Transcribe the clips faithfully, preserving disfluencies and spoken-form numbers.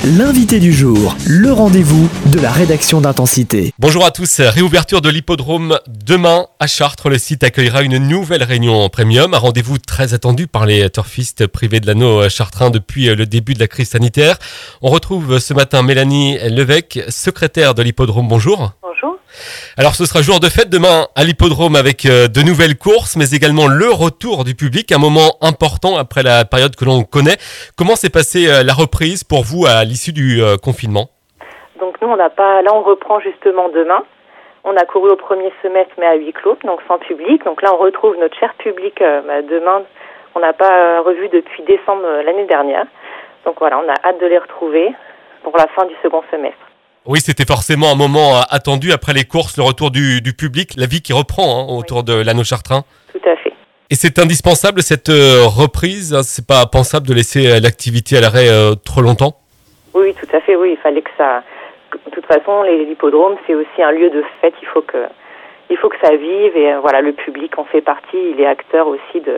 L'invité du jour, le rendez-vous de la rédaction d'Intensité. Bonjour à tous, réouverture de l'hippodrome demain à Chartres. Le site accueillera une nouvelle réunion premium, un rendez-vous très attendu par les turfistes privés de l'anneau chartrain depuis le début de la crise sanitaire. On retrouve ce matin Mélanie Levesque, secrétaire de l'hippodrome. Bonjour. Bonjour. Alors ce sera jour de fête demain à l'hippodrome avec de nouvelles courses, mais également le retour du public, un moment important après la période que l'on connaît. Comment s'est passée la reprise pour vous à l'issue du euh, confinement? Donc nous on n'a pas, là on reprend justement demain. On a couru au premier semestre mais à huis clos, donc sans public. Donc là on retrouve notre cher public euh, bah, demain. On n'a pas euh, revu depuis décembre euh, l'année dernière. Donc voilà, on a hâte de les retrouver pour la fin du second semestre. Oui, c'était forcément un moment attendu après les courses, le retour du, du public, la vie qui reprend hein, autour oui. de l'anneau chartrain. Tout à fait. Et c'est indispensable cette euh, reprise, c'est pas pensable de laisser l'activité à l'arrêt euh, trop longtemps? Oui, tout à fait, oui, il fallait que ça... De toute façon, les hippodromes, c'est aussi un lieu de fête, il faut que, il faut que ça vive, et euh, voilà, le public en fait partie, il est acteur aussi de,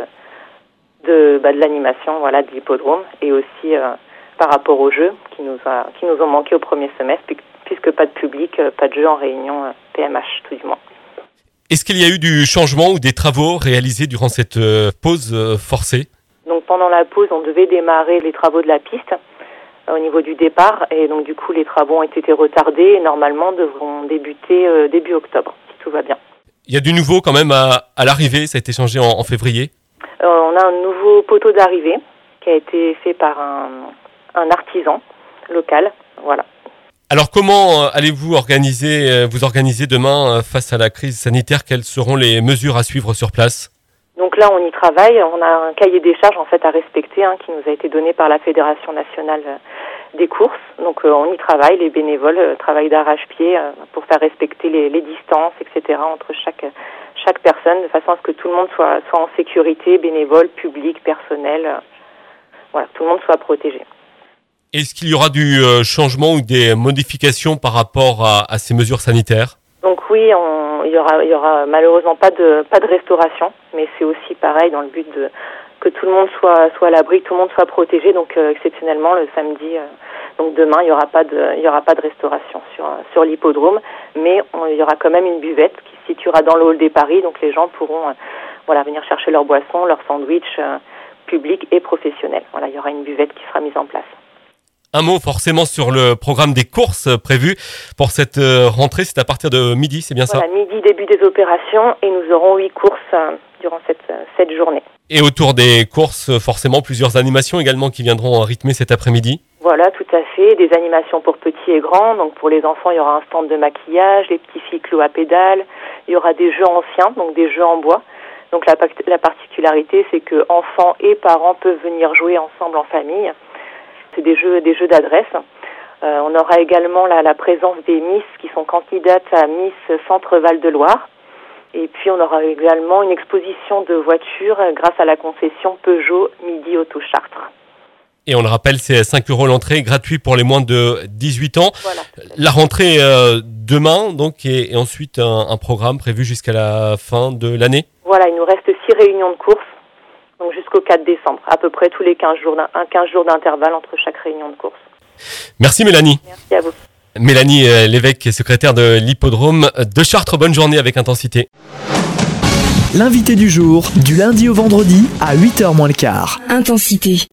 de, bah, de l'animation voilà, de l'hippodrome, et aussi euh, par rapport aux jeux qui nous, a, qui nous ont manqué au premier semestre, puisque pas de public, pas de jeux en réunion P M H, tout du moins. Est-ce qu'il y a eu du changement ou des travaux réalisés durant cette euh, pause euh, forcée? Donc pendant la pause, on devait démarrer les travaux de la piste euh, au niveau du départ, et donc du coup les travaux ont été retardés et normalement devront débuter euh, début octobre, si tout va bien. Il y a du nouveau quand même à, à l'arrivée, ça a été changé en, en février? euh, On a un nouveau poteau d'arrivée qui a été fait par un, un artisan local, voilà. Alors comment allez-vous organiser, vous organiser demain face à la crise sanitaire? Quelles seront les mesures à suivre sur place? Donc là, on y travaille. On a un cahier des charges en fait à respecter hein, qui nous a été donné par la Fédération nationale des courses. Donc euh, on y travaille. Les bénévoles euh, travaillent d'arrache-pied euh, pour faire respecter les, les distances, et cetera entre chaque chaque personne, de façon à ce que tout le monde soit soit en sécurité, bénévole, public, personnel. Euh, voilà, tout le monde soit protégé. Est-ce qu'il y aura du changement ou des modifications par rapport à, à ces mesures sanitaires? Donc oui, on, il y aura, il y aura malheureusement pas de pas de restauration, mais c'est aussi pareil dans le but de que tout le monde soit soit à l'abri, que tout le monde soit protégé. Donc euh, exceptionnellement le samedi, euh, donc demain il y aura pas de il y aura pas de restauration sur sur l'hippodrome, mais on, il y aura quand même une buvette qui se situera dans le hall des paris, donc les gens pourront euh, voilà venir chercher leur boisson, leur sandwich, euh, public et professionnel. Voilà, il y aura une buvette qui sera mise en place. Un mot forcément sur le programme des courses prévues pour cette rentrée, c'est à partir de midi, c'est bien voilà, ça? Midi, début des opérations, et nous aurons huit courses euh, durant cette, cette journée. Et autour des courses, forcément plusieurs animations également qui viendront rythmer cet après-midi? Voilà, tout à fait, des animations pour petits et grands. Donc pour les enfants, il y aura un stand de maquillage, les petits cyclos à pédales, il y aura des jeux anciens, donc des jeux en bois. Donc la, la particularité, c'est que enfants et parents peuvent venir jouer ensemble en famille. C'est des jeux, des jeux d'adresse. Euh, on aura également la, la présence des Miss qui sont candidates à Miss Centre Val de Loire. Et puis on aura également une exposition de voitures grâce à la concession Peugeot Midi Auto Chartres. Et on le rappelle, c'est cinq euros l'entrée, gratuit pour les moins de dix-huit ans. Voilà. La rentrée euh, demain, donc, et, et ensuite un, un programme prévu jusqu'à la fin de l'année. Voilà, il nous reste six réunions de course. Donc jusqu'au quatre décembre, à peu près tous les quinze jours, d'un, quinze jours d'intervalle entre chaque réunion de course. Merci Mélanie. Merci à vous. Mélanie Levesque, secrétaire de l'hippodrome de Chartres. Bonne journée avec Intensité. L'invité du jour, du lundi au vendredi à huit heures moins le quart. Intensité.